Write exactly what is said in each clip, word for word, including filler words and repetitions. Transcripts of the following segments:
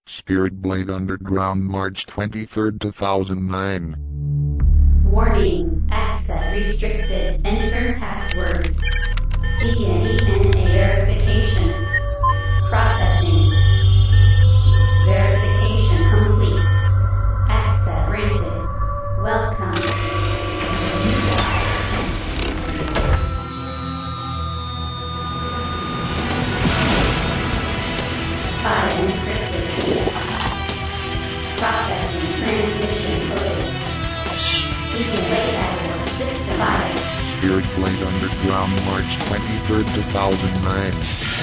Spirit Blade Underground, March twenty-third, two thousand nine. Warning. Access restricted. Enter password. Begin D N A verification. Processing. Verification complete. Access granted. Welcome. File encrypted. Processing transmission code. Begin late hour. System file. Spirit Blade Underground, March twenty-third, two thousand nine.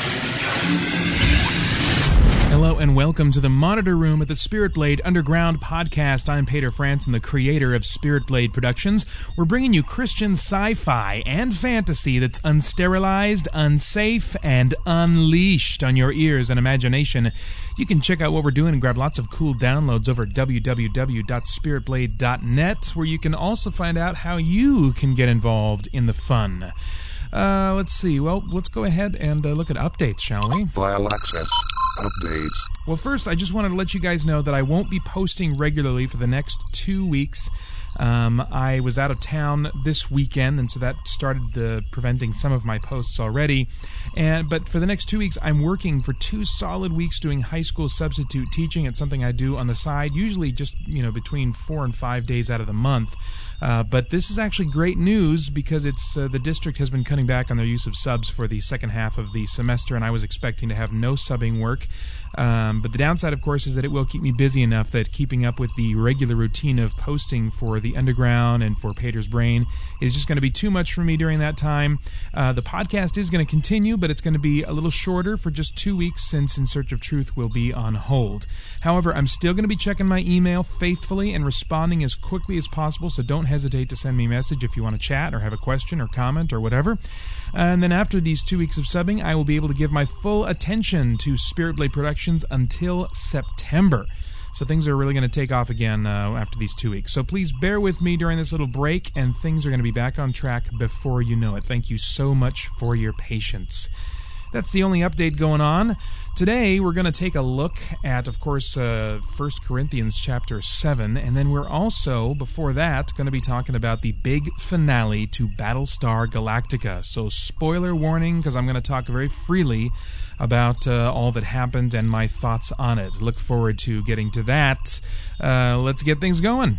Hello and welcome to the Monitor Room at the Spirit Blade Underground podcast. I'm Peter Franson, the creator of Spirit Blade Productions. We're bringing you Christian sci-fi and fantasy that's unsterilized, unsafe, and unleashed on your ears and imagination. You can check out what we're doing and grab lots of cool downloads over at w w w dot spirit blade dot net, where you can also find out how you can get involved in the fun. Uh, let's see. Well, let's go ahead and uh, look at updates, shall we? File access. Updates. Well, first, I just wanted to let you guys know that I won't be posting regularly for the next two weeks. Um, I was out of town this weekend, and so that started the, preventing some of my posts already. And but for the next two weeks, I'm working for two solid weeks doing high school substitute teaching. It's something I do on the side, usually just you know between four and five days out of the month. Uh, but this is actually great news because it's uh, the district has been cutting back on their use of subs for the second half of the semester, and I was expecting to have no subbing work. Um, but the downside, of course, is that it will keep me busy enough that keeping up with the regular routine of posting for the Underground and for Pater's Brain is just going to be too much for me during that time. Uh, the podcast is going to continue, but it's going to be a little shorter for just two weeks since In Search of Truth will be on hold. However, I'm still going to be checking my email faithfully and responding as quickly as possible, so don't hesitate to send me a message if you want to chat or have a question or comment or whatever. And then after these two weeks of subbing, I will be able to give my full attention to Spirit Blade Productions until September. So things are really going to take off again uh, after these two weeks. So please bear with me during this little break, and things are going to be back on track before you know it. Thank you so much for your patience. That's the only update going on. Today, we're going to take a look at, of course, uh, First Corinthians chapter seven, and then we're also, before that, going to be talking about the big finale to Battlestar Galactica. So, spoiler warning, because I'm going to talk very freely about uh, all that happened and my thoughts on it. Look forward to getting to that. Uh, let's get things going.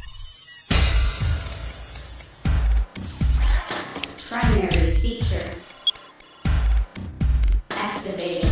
Primary feature. Activated.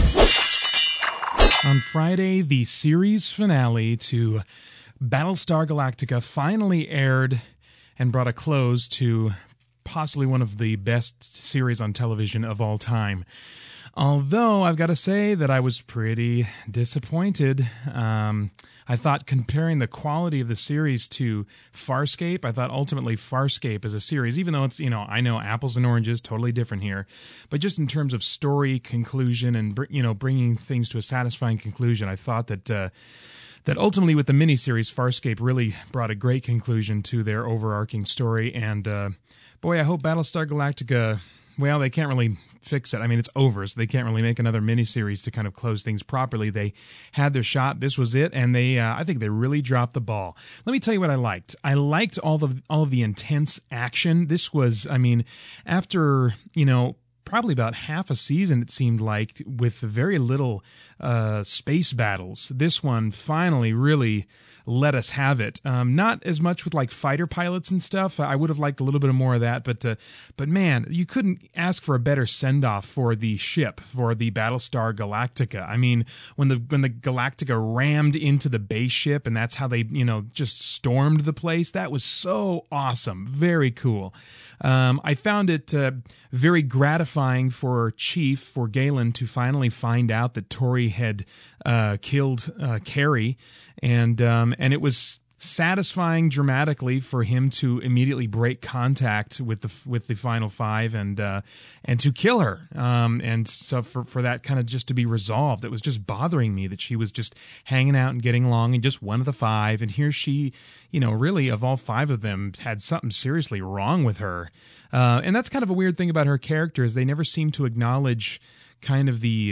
On Friday, the series finale to Battlestar Galactica finally aired and brought a close to possibly one of the best series on television of all time. Although, I've got to say that I was pretty disappointed. Um, I thought comparing the quality of the series to Farscape, I thought ultimately Farscape as a series, even though it's, you know, I know apples and oranges, totally different here, but just in terms of story, conclusion, and, you know, bringing things to a satisfying conclusion, I thought that uh, that ultimately with the miniseries, Farscape really brought a great conclusion to their overarching story, and uh, boy, I hope Battlestar Galactica, well, they can't really fix it. I mean, it's over, so they can't really make another miniseries to kind of close things properly. They had their shot. This was it, and they, uh, I think they really dropped the ball. Let me tell you what I liked. I liked all of all of the intense action. This was, I mean, after, you know, probably about half a season, it seemed like, with very little uh, space battles, this one finally really let us have it. Um, not as much with like fighter pilots and stuff. I would have liked a little bit more of that, but uh, but man, you couldn't ask for a better send-off for the ship, for the Battlestar Galactica. I mean, when the when the Galactica rammed into the base ship, and that's how they, you know, just stormed the place. That was so awesome, very cool. Um, I found it uh, very gratifying for Chief, for Galen, to finally find out that Tori had uh, killed uh, Carrie, and um, and it was satisfying dramatically for him to immediately break contact with the with the final five and uh, and to kill her. Um, and so for for that kind of just to be resolved, it was just bothering me that she was just hanging out and getting along and just one of the five. And here she, you know, really of all five of them, had something seriously wrong with her. Uh, and that's kind of a weird thing about her character, is they never seem to acknowledge kind of the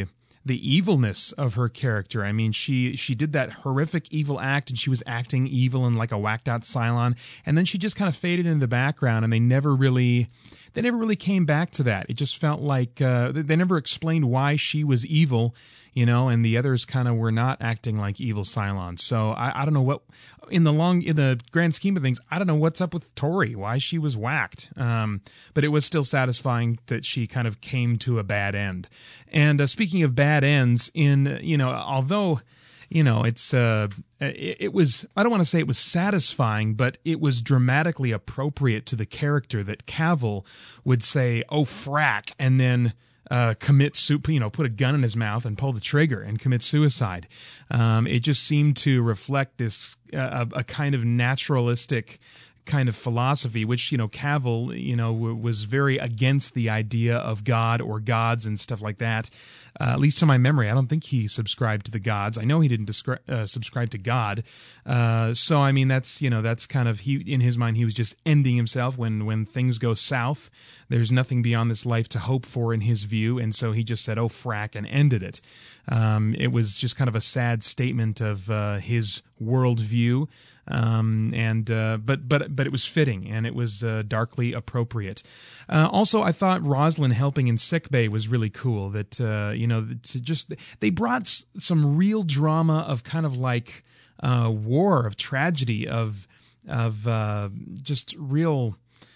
the evilness of her character. I mean, she she did that horrific evil act, and she was acting evil and like a whacked out Cylon, and then she just kind of faded into the background, and they never really they never really came back to that. It just felt like uh, they never explained why she was evil, you know, and the others kind of were not acting like evil Cylons. So I, I don't know what, in the long, in the grand scheme of things, I don't know what's up with Tori, why she was whacked. Um, but it was still satisfying that she kind of came to a bad end. And uh, speaking of bad ends, in, you know, although, you know, it's, uh, it, it was, I don't want to say it was satisfying, but it was dramatically appropriate to the character that Cavill would say, "Oh, frack," and then Uh, commit, you know, put a gun in his mouth and pull the trigger and commit suicide. Um, it just seemed to reflect this uh, a, a kind of naturalistic kind of philosophy, which, you know, Cavill, you know, w- was very against the idea of God or gods and stuff like that. Uh, at least to my memory, I don't think he subscribed to the gods. I know he didn't descri- uh, subscribe to God. Uh, so, I mean, that's, you know, that's kind of, he in his mind, he was just ending himself when, when things go south. There's nothing beyond this life to hope for in his view. And so he just said, "Oh, frack," and ended it. Um, it was just kind of a sad statement of uh, his worldview. Um, and, uh, but, but, but it was fitting, and it was, uh, darkly appropriate. Uh, also, I thought Roslin helping in sickbay was really cool. That, uh, you know, to just, they brought s- some real drama of kind of like, uh, war, of tragedy, of, of, uh, just real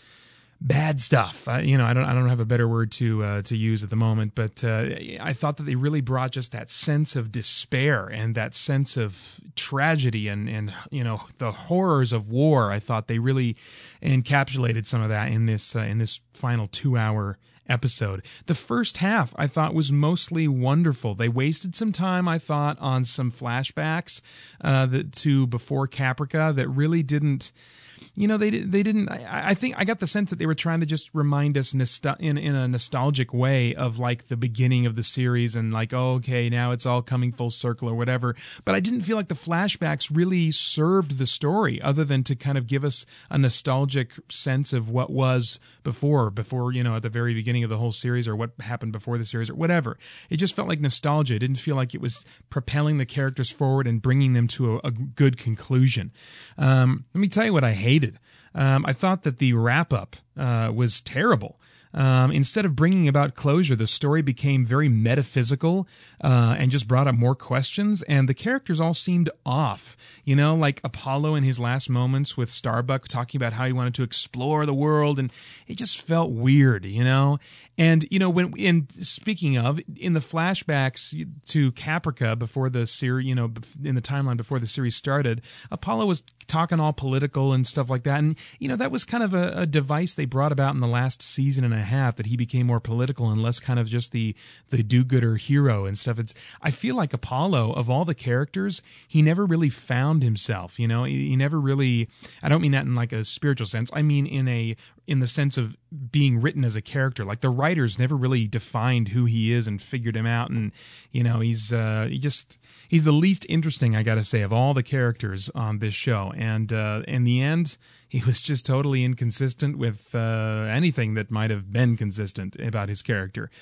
bad stuff. I, you know, I don't, I don't have a better word to uh, to use at the moment, but uh, I thought that they really brought just that sense of despair and that sense of tragedy and and you know the horrors of war. I thought they really encapsulated some of that in this uh, in this final two hour episode. The first half I thought was mostly wonderful. They wasted some time, I thought, on some flashbacks uh, that, to before Caprica that really didn't. You know, they they didn't. I, I think I got the sense that they were trying to just remind us nostal- in in a nostalgic way of like the beginning of the series and like, oh, okay, now it's all coming full circle or whatever. But I didn't feel like the flashbacks really served the story, other than to kind of give us a nostalgic sense of what was before, before you know, at the very beginning of the whole series, or what happened before the series, or whatever. It just felt like nostalgia. It didn't feel like it was propelling the characters forward and bringing them to a, a good conclusion. Um, let me tell you what I hated. Um, I thought that the wrap-up uh, was terrible. Um, instead of bringing about closure, the story became very metaphysical uh, and just brought up more questions, and the characters all seemed off. You know, like Apollo in his last moments with Starbuck talking about how he wanted to explore the world, and it just felt weird, you know? And, you know, when, and speaking of, in the flashbacks to Caprica before the series, you know, in the timeline before the series started, Apollo was talking all political and stuff like that. And, you know, that was kind of a, a device they brought about in the last season and a half, that he became more political and less kind of just the, the do-gooder hero and stuff. It's, I feel like Apollo, of all the characters, he never really found himself, you know, he, he never really, I don't mean that in like a spiritual sense. I mean in a, in the sense of being written as a character. Like the writers never really defined who he is and figured him out. And, you know, he's, uh, he just, he's the least interesting, I gotta say, of all the characters on this show. And, uh, in the end, he was just totally inconsistent with, uh, anything that might have been consistent about his character.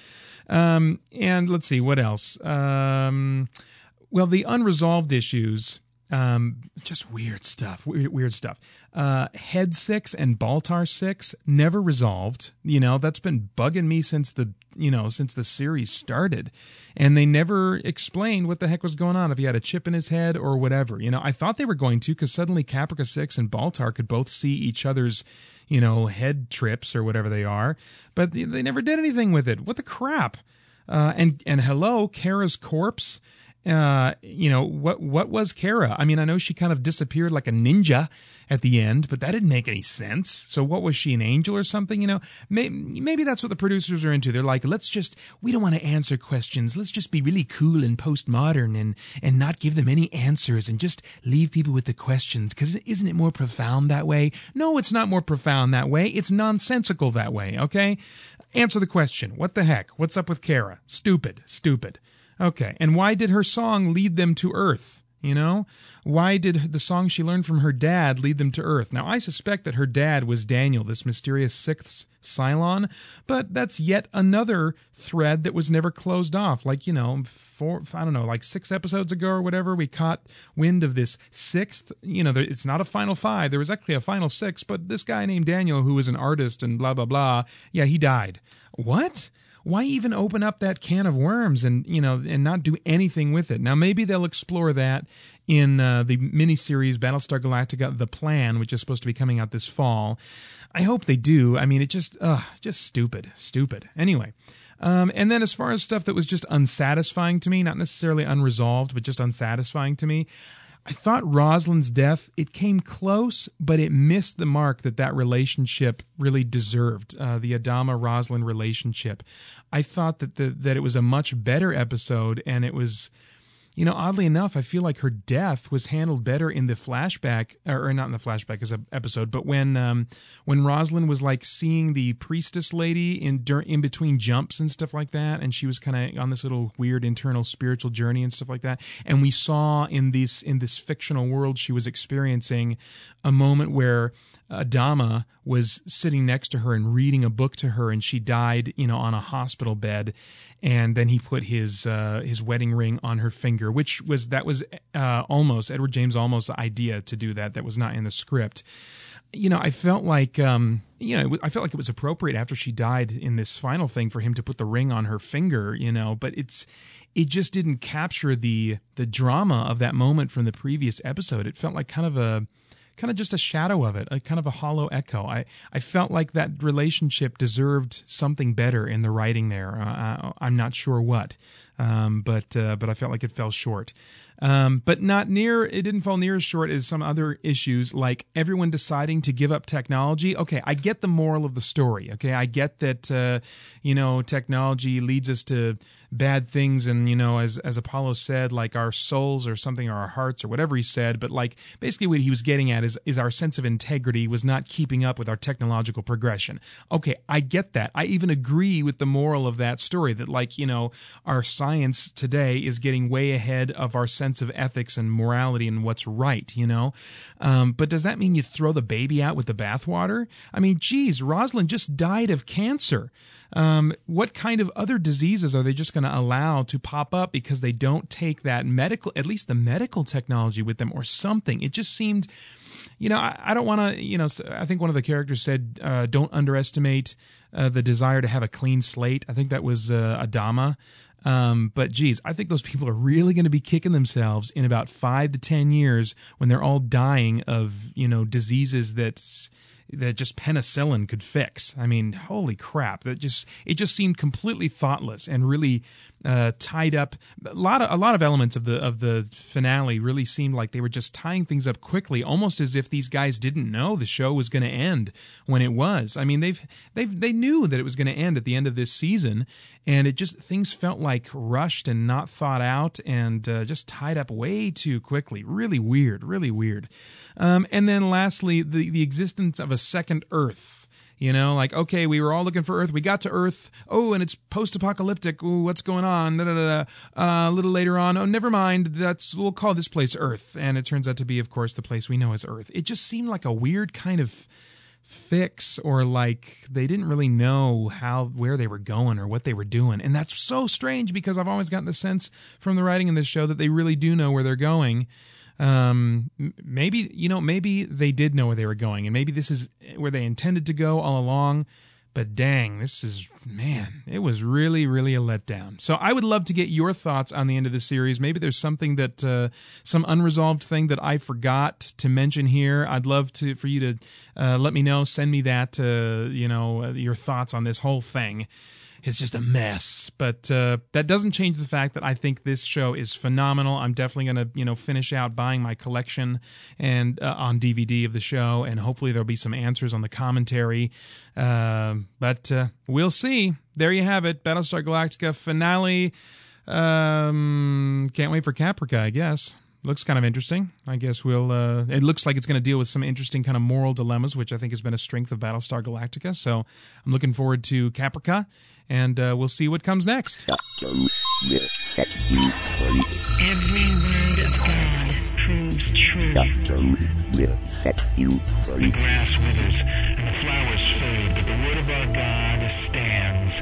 Um, and let's see, what else? Um, well, the unresolved issues, Um, just weird stuff, weird, weird stuff. Uh, Head Six and Baltar Six never resolved. You know, that's been bugging me since the, you know, since the series started. And they never explained what the heck was going on, if he had a chip in his head or whatever. You know, I thought they were going to, because suddenly Caprica Six and Baltar could both see each other's, you know, head trips or whatever they are. But they, they never did anything with it. What the crap? Uh, and, and hello, Kara's corpse. Uh, you know, what what was Kara? I mean, I know she kind of disappeared like a ninja at the end, but that didn't make any sense. So what was she, an angel or something? You know, may, maybe that's what the producers are into. They're like, let's just, we don't want to answer questions. Let's just be really cool and postmodern and, and not give them any answers and just leave people with the questions. Because isn't it more profound that way? No, it's not more profound that way. It's nonsensical that way, okay? Answer the question. What the heck? What's up with Kara? Stupid, stupid. Okay, and why did her song lead them to Earth? You know, why did the song she learned from her dad lead them to Earth? Now, I suspect that her dad was Daniel, this mysterious sixth Cylon, but that's yet another thread that was never closed off. Like, you know, four, I don't know, like six episodes ago or whatever, we caught wind of this sixth, you know, it's not a final five. There was actually a final six, but this guy named Daniel, who was an artist and blah, blah, blah, yeah, he died. What? Why even open up that can of worms and, you know, and not do anything with it? Now, maybe they'll explore that in uh, the miniseries Battlestar Galactica: The Plan, which is supposed to be coming out this fall. I hope they do. I mean, it just, uh, just stupid, stupid. Anyway, um, and then as far as stuff that was just unsatisfying to me, not necessarily unresolved, but just unsatisfying to me, I thought Rosalind's death, it came close, but it missed the mark that that relationship really deserved, uh, the Adama-Rosalind relationship. I thought that the, that it was a much better episode, and it was, you know, oddly enough, I feel like her death was handled better in the flashback, or, or not in the flashback as an episode, but when um, when Rosalind was like seeing the priestess lady in in between jumps and stuff like that, and she was kind of on this little weird internal spiritual journey and stuff like that, and we saw in this in this fictional world she was experiencing a moment where Adama was sitting next to her and reading a book to her, and she died, you know, on a hospital bed, and then he put his uh, his wedding ring on her finger, which was that was uh, Olmos Edward James Olmos' idea to do that. That was not in the script. You know, I felt like um, you know, I felt like it was appropriate after she died in this final thing for him to put the ring on her finger. You know, but it's it just didn't capture the the drama of that moment from the previous episode. It felt like kind of a kind of just a shadow of it, a kind of a hollow echo. I, I felt like that relationship deserved something better in the writing there. Uh, I'm not sure what, um, but uh, but I felt like it fell short. Um, but not near, it didn't fall near as short as some other issues, like everyone deciding to give up technology. Okay, I get the moral of the story. Okay, I get that, uh, you know, technology leads us to bad things, and, you know, as as Apollo said, like our souls or something, or our hearts or whatever he said, but like basically what he was getting at is, is our sense of integrity was not keeping up with our technological progression. Okay, I get that. I even agree with the moral of that story, that, like, you know, our science today is getting way ahead of our sense of ethics and morality and what's right, you know? Um, but does that mean you throw the baby out with the bathwater? I mean, geez, Rosalind just died of cancer. Um, what kind of other diseases are they just going to allow to pop up because they don't take that medical, at least the medical technology with them or something? It just seemed, you know, I, I don't want to, you know, I think one of the characters said, uh, don't underestimate uh, the desire to have a clean slate. I think that was uh, Adama. Um, but geez, I think those people are really going to be kicking themselves in about five to ten years when they're all dying of, you know, diseases that's, that just penicillin could fix. I mean, holy crap! That just it just seemed completely thoughtless and really uh, tied up. A lot of a lot of elements of the of the finale really seemed like they were just tying things up quickly, almost as if these guys didn't know the show was going to end when it was. I mean, they've they've they knew that it was going to end at the end of this season, and it just things felt like rushed and not thought out and uh, just tied up way too quickly. Really weird, really weird. Um, and then lastly, the the existence of a second Earth. You know, like, okay, we were all looking for Earth. We got to Earth. Oh, and it's post-apocalyptic. Ooh, what's going on? Da, da, da, da. Uh, a little later on, oh, never mind. That's we'll call this place Earth. And it turns out to be, of course, the place we know as Earth. It just seemed like a weird kind of fix, or like they didn't really know how where they were going or what they were doing. And that's so strange, because I've always gotten the sense from the writing in this show that they really do know where they're going. Um, maybe, you know, maybe they did know where they were going, and maybe this is where they intended to go all along, but dang, this is, man, it was really, really a letdown. So I would love to get your thoughts on the end of the series. Maybe there's something that, uh, some unresolved thing that I forgot to mention here. I'd love to, for you to, uh, let me know, send me that, uh, you know, uh, your thoughts on this whole thing. It's just a mess, but uh, that doesn't change the fact that I think this show is phenomenal. I'm definitely going to, you know, finish out buying my collection and uh, on D V D of the show, and hopefully there'll be some answers on the commentary. Uh, but uh, we'll see. There you have it, Battlestar Galactica finale. Um, can't wait for Caprica, I guess. Looks kind of interesting. I guess we'll, uh, it looks like it's going to deal with some interesting kind of moral dilemmas, which I think has been a strength of Battlestar Galactica. So I'm looking forward to Caprica, and uh, we'll see what comes next. Every word of God comes true. Suffering will set you free. The grass withers and the flowers fade, but the word of our God stands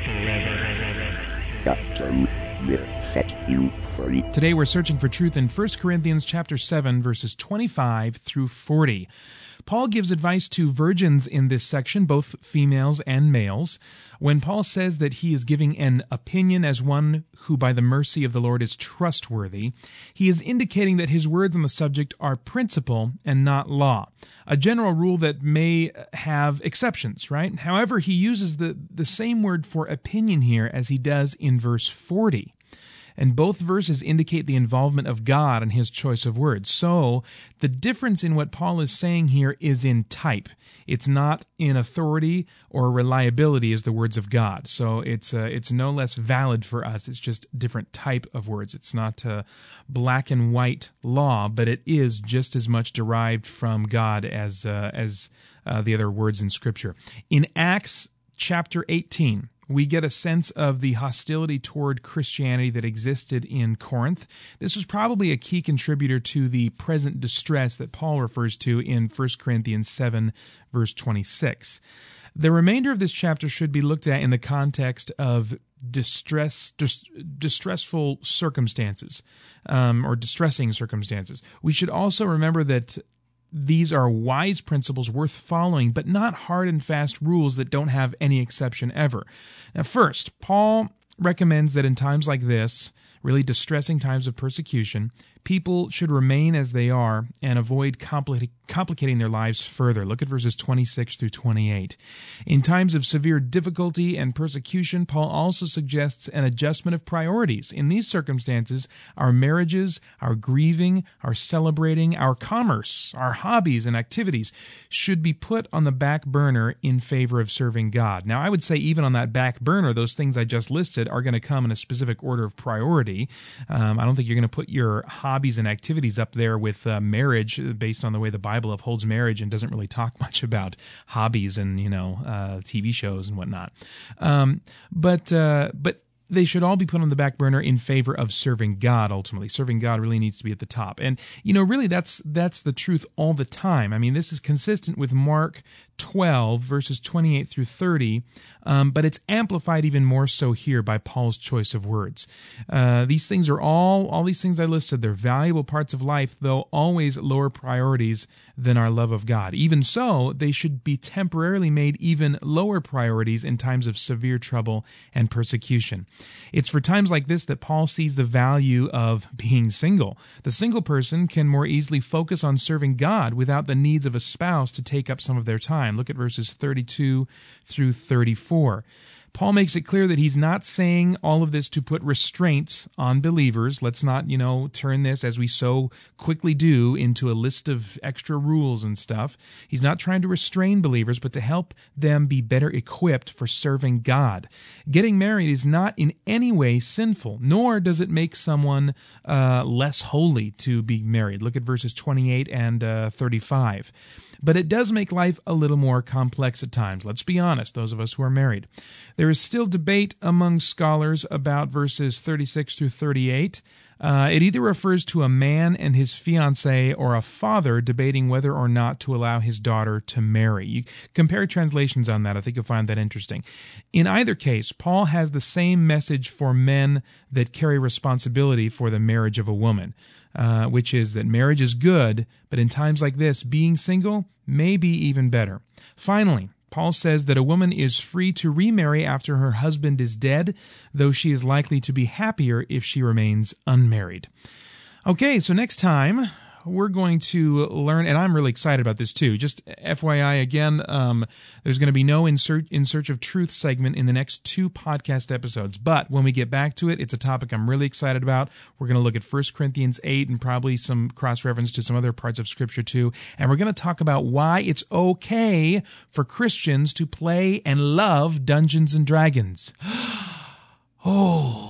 forever. Suffering will set you free. Today we're searching for truth in First Corinthians chapter seven, verses twenty-five through forty. Paul gives advice to virgins in this section, both females and males. When Paul says that he is giving an opinion as one who by the mercy of the Lord is trustworthy, he is indicating that his words on the subject are principle and not law, a general rule that may have exceptions, right? However, he uses the, the same word for opinion here as he does in verse forty. And both verses indicate the involvement of God in his choice of words. So, the difference in what Paul is saying here is in type. It's not in authority or reliability as the words of God. So, it's uh, it's no less valid for us. It's just a different type of words. It's not uh, black and white law, but it is just as much derived from God as, uh, as uh, the other words in Scripture. In Acts chapter eighteen, we get a sense of the hostility toward Christianity that existed in Corinth. This was probably a key contributor to the present distress that Paul refers to in First Corinthians seven, verse twenty-six. The remainder of this chapter should be looked at in the context of distress, dis, distressful circumstances, um, or distressing circumstances. We should also remember that these are wise principles worth following, but not hard and fast rules that don't have any exception ever. Now, first, Paul recommends that in times like this, really distressing times of persecution, people should remain as they are and avoid compli- complicating their lives further. Look at verses twenty-six through twenty-eight. In times of severe difficulty and persecution, Paul also suggests an adjustment of priorities. In these circumstances, our marriages, our grieving, our celebrating, our commerce, our hobbies and activities should be put on the back burner in favor of serving God. Now, I would say even on that back burner, those things I just listed are going to come in a specific order of priority. Um, I don't think you're going to put your hobbies and activities up there with uh, marriage based on the way the Bible upholds marriage and doesn't really talk much about hobbies and, you know, uh, T V shows and whatnot. Um, but, uh, but, they should all be put on the back burner in favor of serving God, ultimately. Serving God really needs to be at the top. And, you know, really that's that's the truth all the time. I mean, this is consistent with Mark twelve, verses twenty-eight through thirty, um, but it's amplified even more so here by Paul's choice of words. Uh, these things are all, all these things I listed, they're valuable parts of life, though always lower priorities than our love of God. Even so, they should be temporarily made even lower priorities in times of severe trouble and persecution. It's for times like this that Paul sees the value of being single. The single person can more easily focus on serving God without the needs of a spouse to take up some of their time. Look at verses thirty-two through thirty-four. Paul makes it clear that he's not saying all of this to put restraints on believers. Let's not, you know, turn this, as we so quickly do, into a list of extra rules and stuff. He's not trying to restrain believers, but to help them be better equipped for serving God. Getting married is not in any way sinful, nor does it make someone uh, less holy to be married. Look at verses twenty-eight and uh, thirty-five. But it does make life a little more complex at times. Let's be honest, those of us who are married. There is still debate among scholars about verses thirty-six through thirty-eight. Uh, it either refers to a man and his fiancée or a father debating whether or not to allow his daughter to marry. You compare translations on that. I think you'll find that interesting. In either case, Paul has the same message for men that carry responsibility for the marriage of a woman, uh, which is that marriage is good, but in times like this, being single may be even better. Finally, Paul says that a woman is free to remarry after her husband is dead, though she is likely to be happier if she remains unmarried. Okay, so next time we're going to learn, and I'm really excited about this too. Just F Y I again, um, there's going to be no in search, in search of truth segment in the next two podcast episodes. But when we get back to it, it's a topic I'm really excited about. We're going to look at First Corinthians eight and probably some cross-reference to some other parts of Scripture too. And we're going to talk about why it's okay for Christians to play and love Dungeons and Dragons. Oh,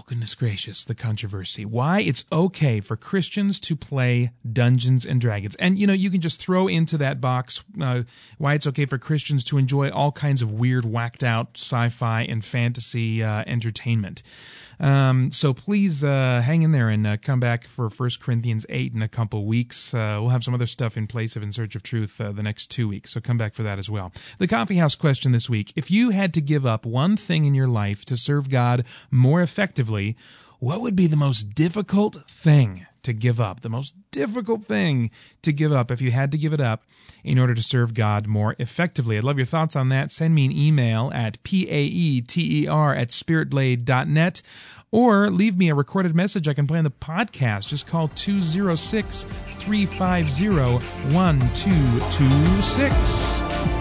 goodness gracious, the controversy. Why it's okay for Christians to play Dungeons and Dragons. And, you know, you can just throw into that box uh, why it's okay for Christians to enjoy all kinds of weird, whacked-out sci-fi and fantasy uh, entertainment. Um, so please uh, hang in there and uh, come back for First Corinthians eight in a couple weeks. Uh, we'll have some other stuff in place of In Search of Truth uh, the next two weeks, so come back for that as well. The Coffee House question this week: if you had to give up one thing in your life to serve God more effectively, what would be the most difficult thing to give up? The most difficult thing to give up if you had to give it up in order to serve God more effectively. I'd love your thoughts on that. Send me an email at P-A-E-T-E-R at spiritblade dot net or leave me a recorded message I can play on the podcast. Just call two oh six, three five zero, one two two six.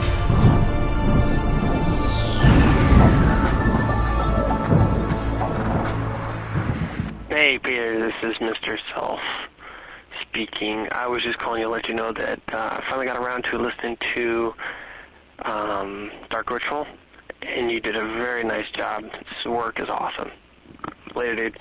Hey, Peter, this is Mister Self speaking. I was just calling you to let you know that uh, I finally got around to listening to um, Dark Ritual, and you did a very nice job. This work is awesome. Later, dude.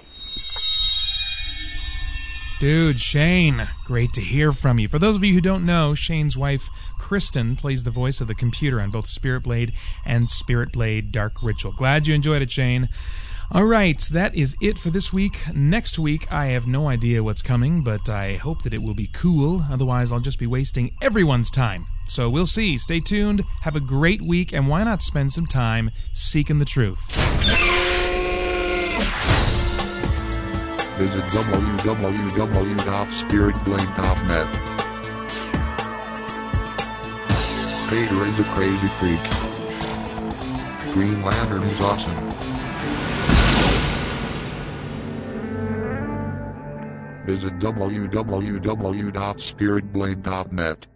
Dude, Shane, great to hear from you. For those of you who don't know, Shane's wife, Kristen, plays the voice of the computer on both Spirit Blade and Spirit Blade Dark Ritual. Glad you enjoyed it, Shane. All right, that is it for this week. Next week, I have no idea what's coming, but I hope that it will be cool. Otherwise, I'll just be wasting everyone's time. So we'll see. Stay tuned. Have a great week, and why not spend some time seeking the truth? Visit w w w dot spirit blade dot net. Peter is a crazy freak. Green Lantern is awesome. Visit w w w dot spirit blade dot net.